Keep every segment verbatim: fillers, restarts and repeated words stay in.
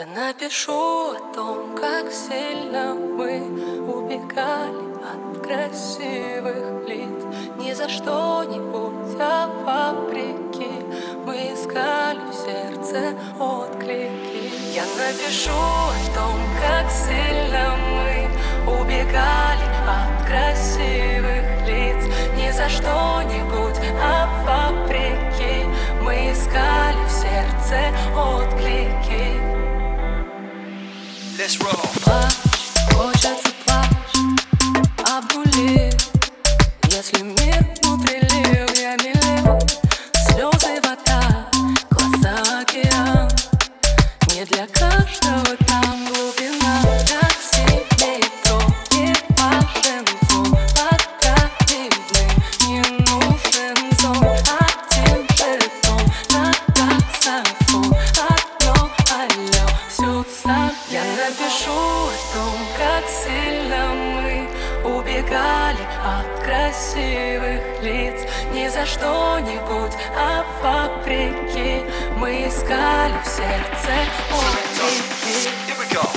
Я напишу о том, как сильно мы убегали от красивых лиц. Ни за что-нибудь, а вопреки мы искали в сердце отклики. Я напишу о том, как сильно мы убегали от красивых лиц. Ни за что-нибудь, а вопреки мы искали в сердце отклики. Let's roll. Плачь, хочется плачь, обнули. Если мир внутри лил, я миллион. Слезы, вода, глаза, океан. Не для каждого там глубина. Как сильнее троне важен сон. Пока видным не нужен зон. Один жетон на таксофон. Одно алло, всю сам. Я напишу о том, как сильно мы убегали от красивых лиц. Не за что-нибудь, а вопреки мы искали в сердце отклики. Here we go.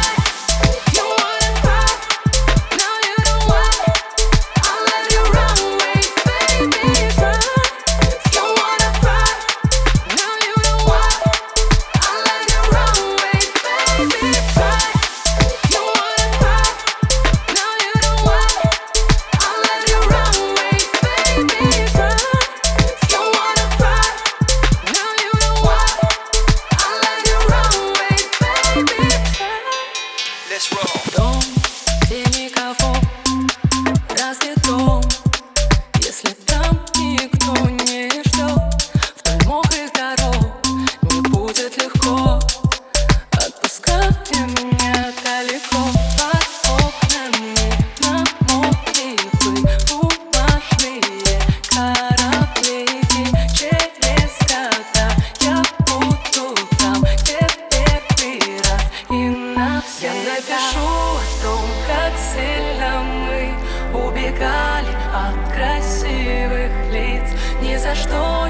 Let's roll. Дом, где никого, разве дом, если там никто не ждет? Вдоль мокрых дорог не будет легко. Отпускай меня далеко. Под окнами на море бумажные корабли. Через года я буду там, где первый раз и навсегда. Я напишу о том, как сильно мы убегали от красивых лиц. Ни за что